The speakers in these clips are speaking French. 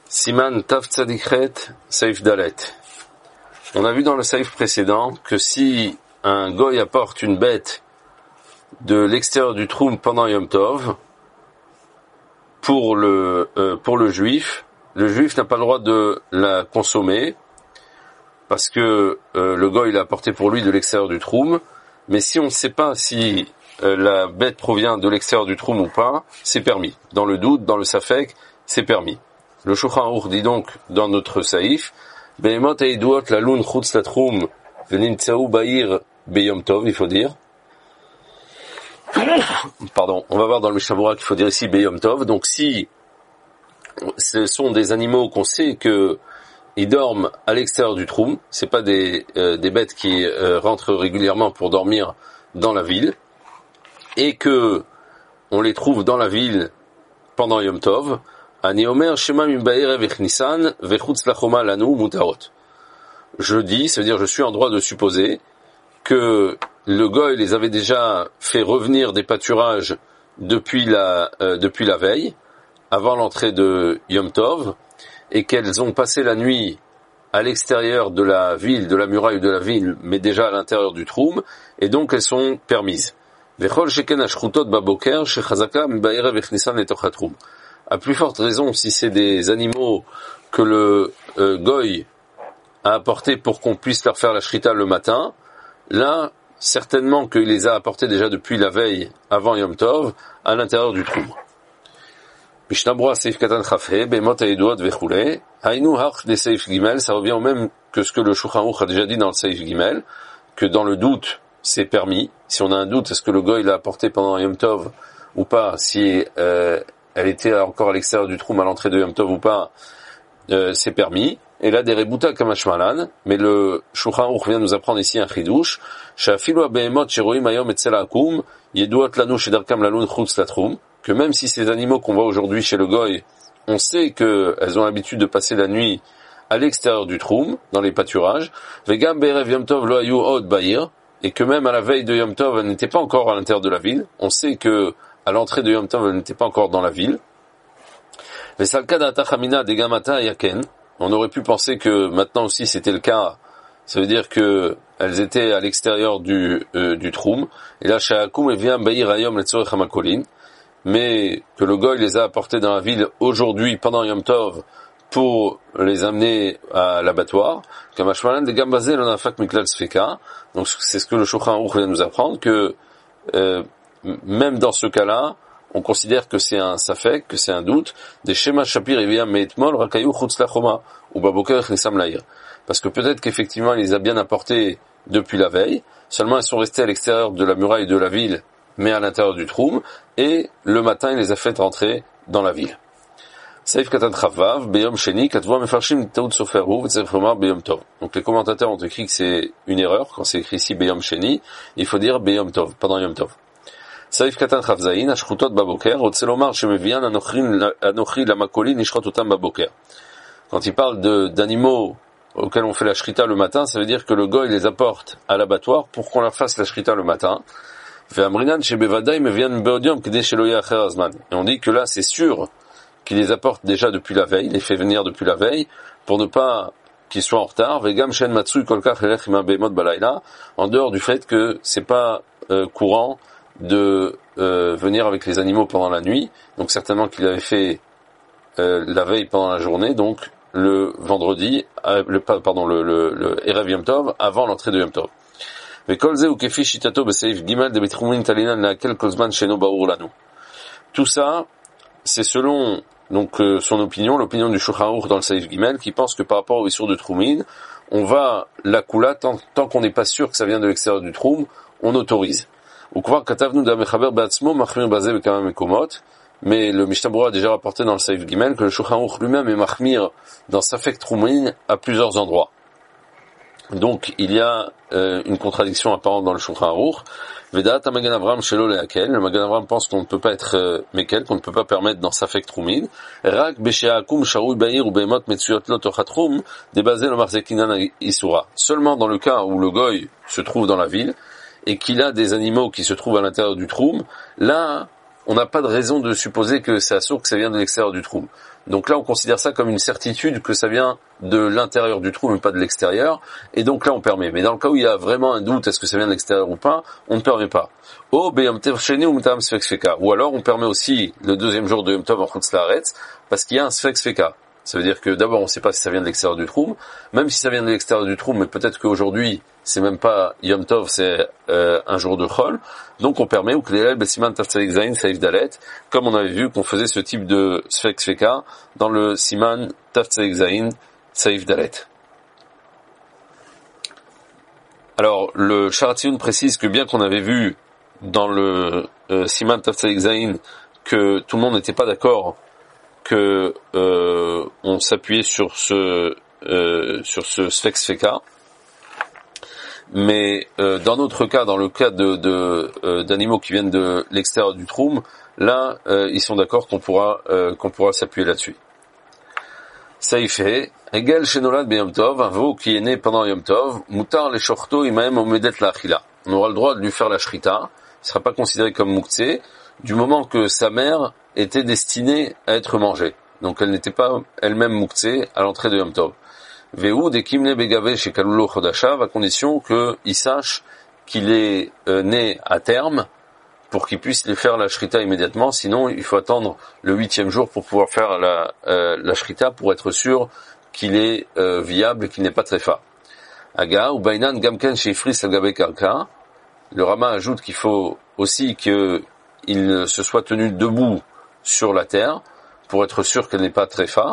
Siman Tav Tzadikret Seif Dalet. On a vu dans le Seif précédent que si un goy apporte une bête de l'extérieur du Troum pendant Yom Tov, pour le juif n'a pas le droit de la consommer parce que le goy l'a apporté pour lui de l'extérieur du Troum. Mais si on ne sait pas si la bête provient de l'extérieur du Troum ou pas, c'est permis. Dans le doute, dans le safek, c'est permis. Le Shulchan Aruch dit donc dans notre saïf, Behemot eiduot lalun chutz latroum venintzau ba'ir beyom tov, il faut dire. Pardon, on va voir dans le Mishnah Berurah qu'il faut dire ici beyom tov. Donc si ce sont des animaux qu'on sait que ils dorment à l'extérieur du troum, c'est pas des bêtes qui rentrent régulièrement pour dormir dans la ville, et que on les trouve dans la ville pendant Yom Tov, Ani Omer Shema Mimbaerev Echnisan Vechutz Lachoma Lanu Mutarot. Je dis, ça veut dire je suis en droit de supposer que le goy les avait déjà fait revenir des pâturages depuis la veille, avant l'entrée de Yom Tov, et qu'elles ont passé la nuit à l'extérieur de la ville, de la muraille de la ville, mais déjà à l'intérieur du troum, et donc elles sont permises. Vechol sheken ashchutot baboker shechazaka mibaerev echnisan letoch hatroum. À plus forte raison, si c'est des animaux que le goy a apportés pour qu'on puisse leur faire la shrita le matin, là, certainement qu'il les a apportés déjà depuis la veille, avant Yom Tov, à l'intérieur du troum. Mishnah Berurah Seif Katan Chafé, Behemot Eiduot Vechule, Hainu Hach de Seif Gimel, ça revient au même que ce que le Shulchan Aruch a déjà dit dans le Seif Gimel, que dans le doute, c'est permis. Si on a un doute, est-ce que le goy l'a apporté pendant Yom Tov ou pas, si elle était encore à l'extérieur du troum à l'entrée de Yom Tov ou pas, c'est permis. Et là, des rebuta kamashmalan, mais le Shulchan Aruch vient nous apprendre ici un chidouche, Shafilu Behemot Sheroim Hayom Etzel Hakum, Yeduot Lanu Shedarkam Lalun Chutz Latrum, que même si ces animaux qu'on voit aujourd'hui chez le goy, on sait qu'elles ont l'habitude de passer la nuit à l'extérieur du troum, dans les pâturages, Vegam Be'erev Yom Tov Lo Hayu Od Ba'ir, et que même à la veille de Yom Tov, elles n'étaient pas encore à l'intérieur de la ville. On sait que à l'entrée de Yom Tov, elles n'étaient pas encore dans la ville. Vesalkad Atachamina Degamata Yaken, on aurait pu penser que maintenant aussi c'était le cas. Ça veut dire que elles étaient à l'extérieur du troum, et là Sha'akum Eviam Ba'ir Hayom Letzorech Hamakolin, mais que le goy les a apportés dans la ville aujourd'hui pendant Yom Tov pour les amener à l'abattoir. Donc c'est ce que le Shulchan Aruch vient nous apprendre, que même dans ce cas-là, on considère que c'est un safek, que c'est un doute. Des Shema Shapir Eviam Meitmol Rakayu Chutz Lachoma ou Baboker Chnisam Laïr. Parce que peut-être qu'effectivement il les a bien apportés depuis la veille, seulement elles sont restées à l'extérieur de la muraille de la ville, mais à l'intérieur du troum, et le matin il les a fait rentrer dans la ville. Saif Katan Chavav, Beyom Sheni, Katvoa Mefarshim Taout Soferu, Vetzerfomar Beyom Tov. Donc les commentateurs ont écrit que c'est une erreur, quand c'est écrit ici Beyom Sheni, il faut dire Beyom Tov, pendant Yom Tov. Saif Katan Chavzaïn, Ashchutot Baboker, Otselomar Shemevian, Anochri Lamakoli, Nishrot Otam Baboker. Quand il parle d'animaux auxquels on fait la shrita le matin, ça veut dire que le goy les apporte à l'abattoir pour qu'on leur fasse la shrita le matin. Et on dit que là c'est sûr qu'il les apporte déjà depuis la veille, les fait venir depuis la veille, pour ne pas qu'ils soient en retard, en dehors du fait que c'est pas courant de venir avec les animaux pendant la nuit, donc certainement qu'il avait fait la veille pendant la journée, donc le vendredi, le Erev Yom Tov, avant l'entrée de Yom Tov. Tout ça, c'est selon son opinion, l'opinion du Shulchan Aruch dans le Seif Gimel, qui pense que par rapport au Issour de Troumin, on va la kula tant qu'on n'est pas sûr que ça vient de l'extérieur du Troum, on autorise. Mais le Mishnah Berurah a déjà rapporté dans le Seif Gimel que le Shulchan Aruch lui-même est machmir dans Safek Troumin à plusieurs endroits. Donc il y a une contradiction apparente dans le Shulchan Aruch. Vedat Magen Avraham shelo leakel. Le Magen Avraham pense qu'on ne peut pas être mekel, qu'on ne peut pas permettre dans Safek Troumin. Rak b'she'akum sharui ba'ir u be'emot metzuyot lo tochatrum debazé lo marzekinan isura. Seulement dans le cas où le goy se trouve dans la ville et qu'il a des animaux qui se trouvent à l'intérieur du troum, là on n'a pas de raison de supposer que c'est assourd, que ça vient de l'extérieur du troum. Donc là, on considère ça comme une certitude que ça vient de l'intérieur du trou, mais pas de l'extérieur. Et donc là, on permet. Mais dans le cas où il y a vraiment un doute, est-ce que ça vient de l'extérieur ou pas, on ne permet pas. Ou alors, on permet aussi le deuxième jour de Yom Tov en Chutz La'aretz, parce qu'il y a un Sfek Sfeka. Ça veut dire que d'abord, on ne sait pas si ça vient de l'extérieur du trou, même si ça vient de l'extérieur du trou, mais peut-être qu'aujourd'hui, c'est même pas Yom Tov, c'est un jour de Chol. Donc on permet, ou Klelel Besiman Tafsaik Zayin Saif Dalet, comme on avait vu qu'on faisait ce type de Sfek Sfeka dans le Siman Tafsaik Zayin Saif Dalet. Alors, le Sharatzion précise que bien qu'on avait vu dans le Siman Tafsaik Zayin que tout le monde n'était pas d'accord que on s'appuyait sur ce Sfek Sfeka, mais dans notre cas, dans le cas d'animaux qui viennent de l'extérieur du troum, là ils sont d'accord qu'on pourra s'appuyer là-dessus. Ça y fait, Egel Shenolad be Yom Tov, un veau qui est né pendant Yom Tov, Mutar le Shorto imaem omedet la achila. On aura le droit de lui faire la shrita, il ne sera pas considéré comme muktzeh, du moment que sa mère était destinée à être mangée. Donc elle n'était pas elle-même muktzeh à l'entrée de Yom Tov. Vehu de kimle begave chez Kalulo Chodashav, à condition qu'il sache qu'il est né à terme, pour qu'il puisse lui faire la shrita immédiatement, sinon il faut attendre le 8e jour pour pouvoir faire la shrita, pour être sûr qu'il est viable et qu'il n'est pas tréfa. Aga, ou bainan gamken sheifris al-gabe karka, le Rama ajoute qu'il faut aussi qu'il se soit tenu debout sur la terre, pour être sûr qu'elle n'est pas tréfa.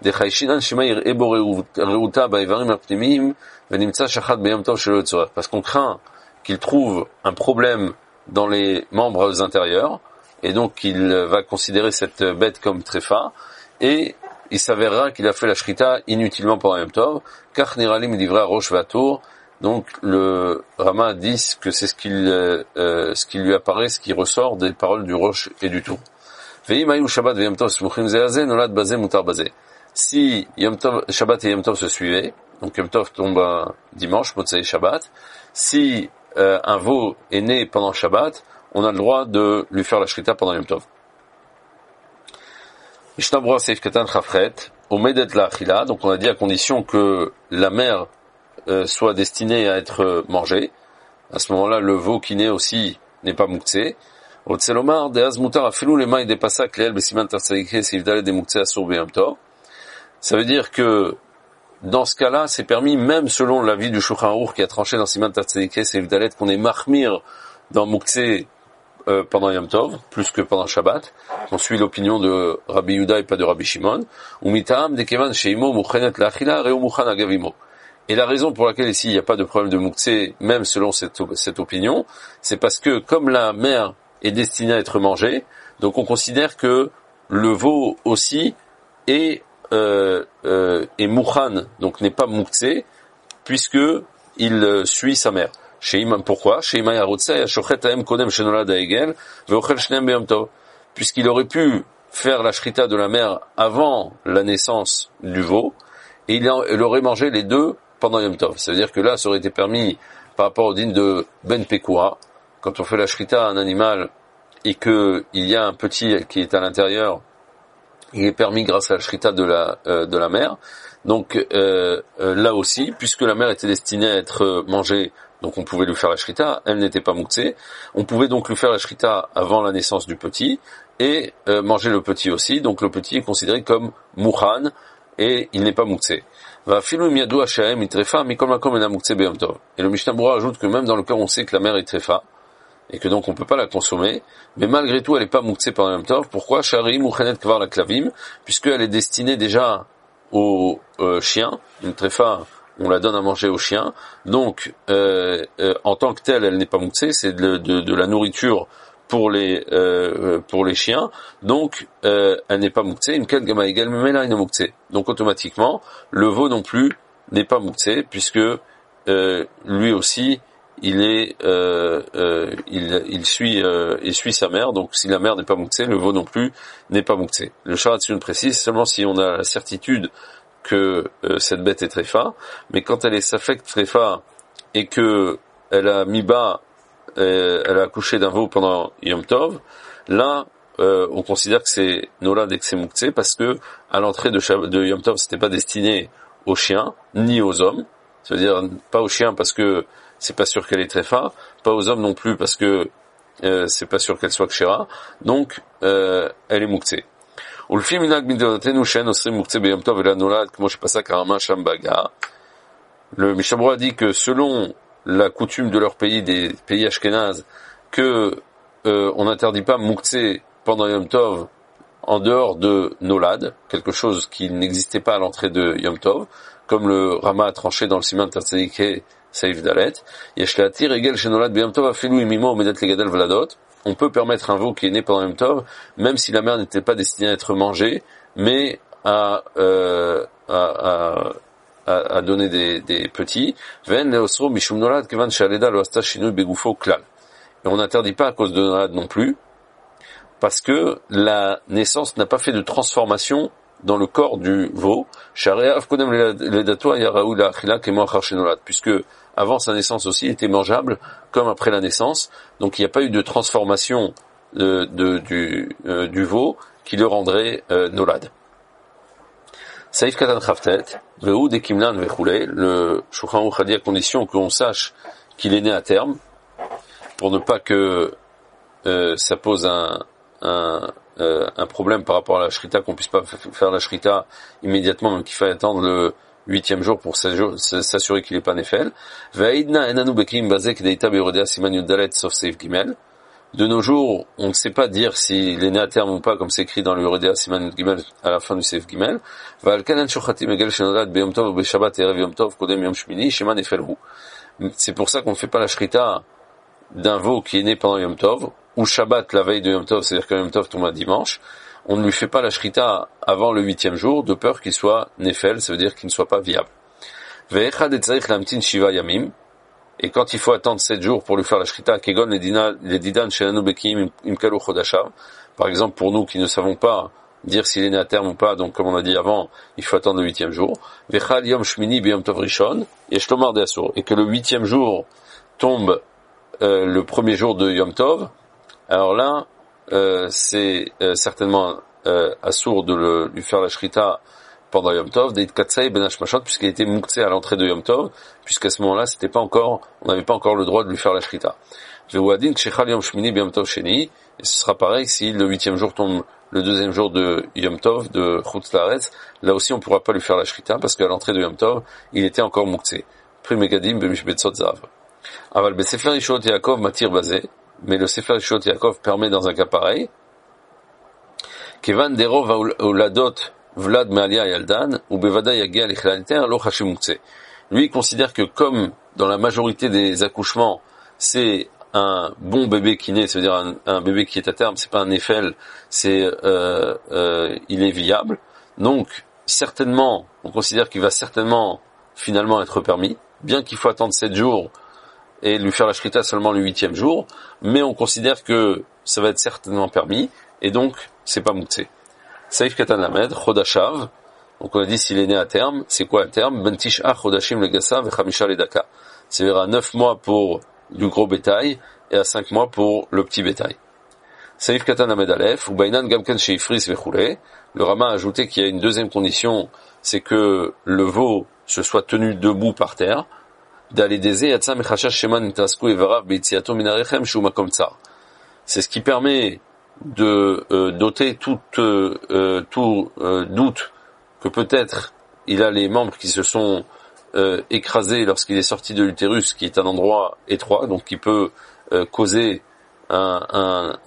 Parce qu'on craint qu'il trouve un problème dans les membres intérieurs, et donc il va considérer cette bête comme tréfa, et il s'avérera qu'il a fait la shrita inutilement pendant Yom Tov, car niralim livra rosh vatour. Donc le Rama dit que c'est ce qui lui apparaît, ce qui ressort des paroles du rosh et du tour. Si Shabbat et Yom Tov se suivaient, donc Yom Tov tombe un dimanche, Motzei Shabbat, si un veau est né pendant Shabbat, on a le droit de lui faire la shrita pendant Yom Tov. Mishnah Berurah Seif Katan Chafret, Omedet la Achila, donc on a dit à condition que la mère soit destinée à être mangée. À ce moment-là, le veau qui naît aussi n'est pas muktzeh. Otselomar deaz mutar afilu lemay de pasak leel besiman tartsaike sivdale de muktzeh asur beyom tov. Ça veut dire que dans ce cas-là, c'est permis, même selon l'avis du Shulchan Aruch qui a tranché dans Siman Tafsaik Sivdalet, qu'on est mahmir dans muktzeh pendant Yom Tov, plus que pendant Shabbat. On suit l'opinion de Rabbi Yehuda et pas de Rabbi Shimon. Ou mitaam de kevan sheimo muchenet la'achila reu muchan agavimo. Et la raison pour laquelle ici il n'y a pas de problème de muktzeh, même selon cette opinion, c'est parce que comme la mère est destinée à être mangée, donc on considère que le veau aussi est mukhan, donc n'est pas muktzeh, puisque il suit sa mère. Pourquoi? Puisqu'il aurait pu faire la shrita de la mère avant la naissance du veau, et il aurait mangé les deux pendant Yom Tov. Ça veut dire que là, ça aurait été permis par rapport au din de Ben Pekura, quand on fait la shrita à un animal et qu'il y a un petit qui est à l'intérieur, il est permis grâce à la shrita de la mère. Donc là aussi, puisque la mère était destinée à être mangée, donc on pouvait lui faire la shrita, elle n'était pas muktzeh, on pouvait donc lui faire la shrita avant la naissance du petit, et manger le petit aussi, donc le petit est considéré comme mukhan, et il n'est pas muktzeh. Et le Mishnah Berurah ajoute que même dans le cas où on sait que la mère est tréfa, et que donc on peut pas la consommer, mais malgré tout elle n'est pas muktzeh pendant Yom Tov. Pourquoi? Shari muchenet kvar la klavim, puisqu'elle est destinée déjà aux chiens. Une tréfa, on la donne à manger aux chiens, donc en tant que telle elle n'est pas muktzeh, c'est de la nourriture pour les chiens, donc elle n'est pas muktzeh. Donc automatiquement le veau non plus n'est pas muktzeh, puisque lui aussi il suit sa mère, donc si la mère n'est pas muktzeh, le veau non plus n'est pas muktzeh. Le Sharatzion précise seulement si on a la certitude que cette bête est tréfa, mais quand elle est safek tréfa et que elle a mis bas, elle a accouché d'un veau pendant Yom Tov, là on considère que c'est Nolad et que c'est Mouktsé parce que à l'entrée de Yom Tov, c'était pas destiné aux chiens ni aux hommes. C'est-à-dire pas aux chiens parce que c'est pas sûr qu'elle est tréfa, pas aux hommes non plus parce que c'est pas sûr qu'elle soit kshera. Donc elle est Mouktsé. ולפי מנהג מדינתנו שאין אוסרים מוקצה ביום טוב אלא נולד כמו שפסק הרמה שם בהגה. Le Mishnah Berurah dit que selon la coutume de leur pays, des pays ashkénazes, que on n'interdit pas mouktsé pendant Yom Tov en dehors de Nolad, quelque chose qui n'existait pas à l'entrée de Yom Tov, comme le Rama a tranché dans le Siman Tertzedike Saïf Dalet. Yesh le'atir egel shenolad b'Yom Tov afilu imimo omedet legadel vladot. On peut permettre un veau qui est né pendant Yom Tov, même si la mère n'était pas destinée à être mangée, mais à donner des petits. Ven leosro mishum nolad kevan she'aleda lo asta shinui begufo klal. Et on n'interdit pas à cause de Nolad non plus, parce que la naissance n'a pas fait de transformation dans le corps du veau, puisque avant sa naissance aussi il était mangeable, comme après la naissance, donc il n'y a pas eu de transformation du veau qui le rendrait Nolad. Saïf Katan Chavtet, Vehu de Kimlan Vechule, le Shulchan Aruch a dit à condition qu'on sache qu'il est né à terme, pour ne pas que ça pose un problème par rapport à la shrita, qu'on puisse pas faire la shrita immédiatement, même qu'il faille attendre le 8e jour pour s'assurer qu'il n'est pas nefel. De nos jours, on ne sait pas dire s'il est né à terme ou pas, comme c'est écrit dans le Yoredea Siman Gimel à la fin du Seif Gimel. C'est pour ça qu'on ne fait pas la shrita d'un veau qui est né pendant Yom Tov, ou Shabbat la veille de Yom Tov, c'est-à-dire que Yom Tov tombe un dimanche. On ne lui fait pas la shrita avant le 8e jour, de peur qu'il soit nefel, ça veut dire qu'il ne soit pas viable. Et quand il faut attendre 7 jours pour lui faire la shrita, kegon les didan shelanu bekim imkalu chodashav, par exemple pour nous qui ne savons pas dire s'il est né à terme ou pas, donc comme on a dit avant, il faut attendre le 8e jour. Vechal yom shmini b'yom tov rishon, yesh lomar de asur, et que le 8e jour tombe le premier jour de Yom Tov, alors là, c'est certainement assourd de lui faire la shrita pendant Yom Tov, d'Eit Katsai Ben Hashmashot, puisqu'il était mouktsé à l'entrée de Yom Tov, puisqu'à ce moment-là, on n'avait pas encore le droit de lui faire la shrita. Ve'uadin Kshechal Yom Shmini B'Yom Tov Sheni, et ce sera pareil si le 8e jour tombe le 2e jour de Yom Tov, de Chutz La'aretz, là aussi on ne pourra pas lui faire la shrita, parce qu'à l'entrée de Yom Tov, il était encore mouktsé. Pri Megadim B'Mishbetzot Zav. Aval Besefer Yishot Yaakov Matir Bazé, mais le Sefer Yishot Yaakov permet dans un cas pareil, Kevan Derov Auladot Vlad Me'alia Yaldan, ou Bevada Yagia Lichlaalter, Lo Chashim Mouktsé. Lui, il considère que comme dans la majorité des accouchements, c'est un bon bébé qui naît, c'est-à-dire un bébé qui est à terme, c'est pas un nefel, il est viable. Donc, certainement, on considère qu'il va certainement, finalement, être permis, bien qu'il faut attendre 7 jours et lui faire la shrita seulement le 8e jour, mais on considère que ça va être certainement permis, et donc, c'est pas mouktsé. Saïf Katan Lamed, Chodashav, donc on a dit s'il est né à terme, c'est quoi à terme? Ben Tish'a Chodashim Legasa Vechamisha Ledaka. C'est-à-dire à 9 mois pour du gros bétail, et à 5 mois pour le petit bétail. Saïf Katan Lamed Aleph, ou Bainan Gamken Sheifris Vechule. Le Rama a ajouté qu'il y a une deuxième condition, c'est que le veau se soit tenu debout par terre, c'est ce qui permet de d'ôter tout doute que peut-être il a les membres qui se sont écrasés lorsqu'il est sorti de l'utérus, qui est un endroit étroit, donc qui peut causer un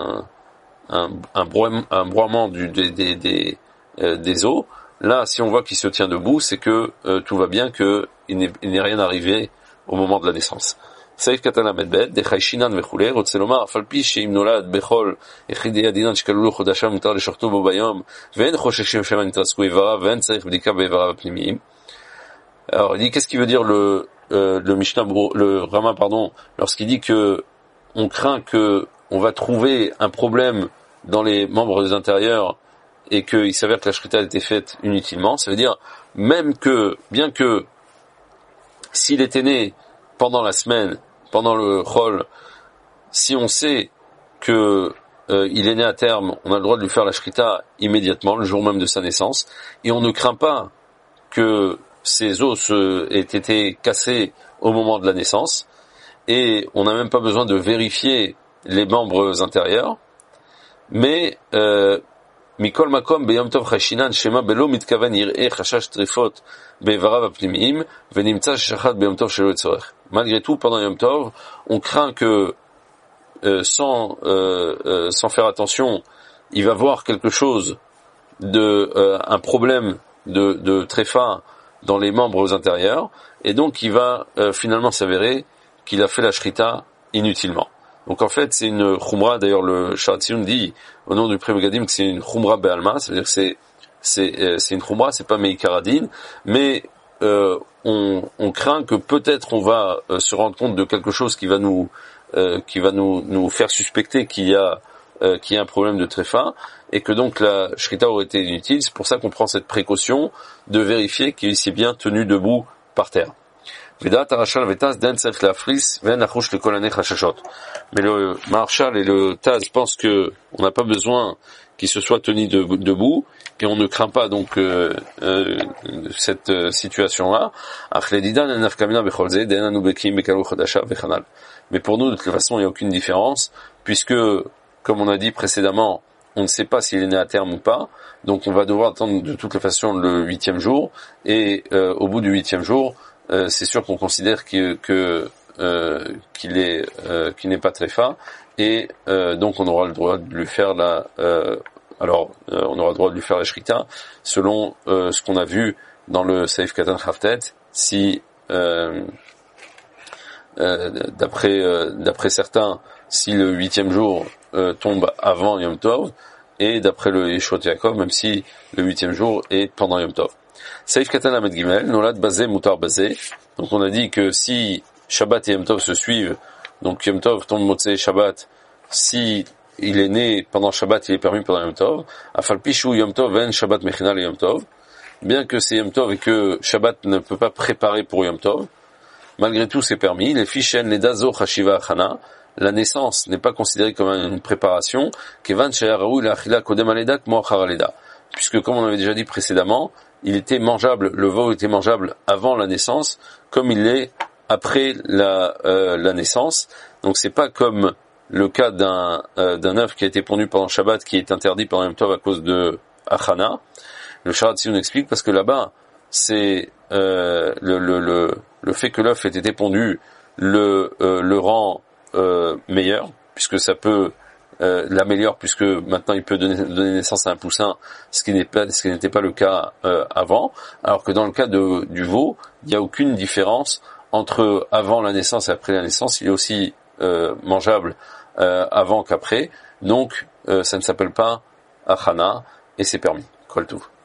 broiement des os. Là, si on voit qu'il se tient debout, c'est que tout va bien, qu'il n'est rien arrivé au moment de la naissance. Saïf Katana Medbet, Dechai Shinan Vechule, Rotselomar, Falpi, Sheim Nolad, Bechol, Echidei Adinan, Shkalulu, Chodasham, Mutar, Leshorto, Bobayom, Ven Chosheshim Sheman, Nitrasku, Evara, Ven Saïf Bdika, Evara, Pnimim. Alors, il dit, qu'est-ce qui veut dire le Mishnah, le Rama, pardon, lorsqu'il dit que on craint que on va trouver un problème dans les membres intérieurs et qu'il s'avère que la shrita a été faite inutilement, ça veut dire, même que, bien que, s'il était né pendant la semaine, pendant le chol, si on sait que il est né à terme, on a le droit de lui faire la shrita immédiatement, le jour même de sa naissance, et on ne craint pas que ses os aient été cassés au moment de la naissance, et on n'a même pas besoin de vérifier les membres intérieurs, mais Mikol makom beyom tov chashinan shema belo mitkaven yir'eh chashash trifot be'ivarav apnimim venimtza shachat beyom tov shelo tzorech. Malgré tout, pendant Yom Tov, on craint que sans faire attention, il va voir quelque chose un problème de tréfa dans les membres intérieurs, et donc il va finalement s'avérer qu'il a fait la shrita inutilement. Donc en fait, c'est une khumra, d'ailleurs le Sharatzion dit au nom du Pri Megadim que c'est une khumra be'alma, c'est-à-dire que c'est une khumra, c'est pas meikaradin, mais on craint que peut-être on va se rendre compte de quelque chose qui va nous faire suspecter qu'il y a un problème de tréfa, et que donc la shrita aurait été inutile. C'est pour ça qu'on prend cette précaution de vérifier qu'il s'est bien tenu debout par terre. Mais le Maharshal et le Taz pensent que on n'a pas besoin qu'il se soit tenu debout, et on ne craint pas donc cette situation-là. Mais pour nous, de toute façon, il n'y a aucune différence, puisque, comme on a dit précédemment, on ne sait pas s'il est né à terme ou pas, donc on va devoir attendre de toute façon le 8e jour, et au bout du 8e jour, c'est sûr qu'on considère qu'il n'est pas tréfa, et donc on aura le droit de lui faire on aura le droit de lui faire la shrita selon ce qu'on a vu dans le Seif Katan Chavtet, si d'après certains, si le 8e jour tombe avant Yom Tov, et d'après le Yeshua Yaakov, même si le 8e jour est pendant Yom Tov. Seif Katan Lamed Gimel, Nolad Bazé Mutar Bazé. Donc on a dit que si Shabbat et Yom Tov se suivent, donc Yom Tov tombe Motzei Shabbat, si il est né pendant Shabbat, il est permis pendant Yom Tov. Afal Pishu Yom Tov ven Shabbat Mechina le Yom Tov. Bien que c'est Yom Tov et que Shabbat ne peut pas préparer pour Yom Tov, malgré tout c'est permis. Les Fishen, les Dazo Chashiva Achana, la naissance n'est pas considérée comme une préparation, Kevan Sheyaraou la Achila Kodem Aleda Kmo Achar Aleda. Puisque comme on avait déjà dit précédemment, il était mangeable, le veau était mangeable avant la naissance, comme il l'est après la naissance. Donc c'est pas comme le cas d'un œuf qui a été pondu pendant Shabbat, qui est interdit pendant Yom Tov à cause de Achana. Le Sharatzion explique parce que là-bas, c'est le fait que l'œuf ait été pondu le rend meilleur, puisque ça peut l'améliore, puisque maintenant il peut donner naissance à un poussin, ce qui n'était pas le cas avant, alors que dans le cas du veau, il n'y a aucune différence entre avant la naissance et après la naissance. Il est aussi mangeable avant qu'après, donc ça ne s'appelle pas achana, et c'est permis. Kol Tov.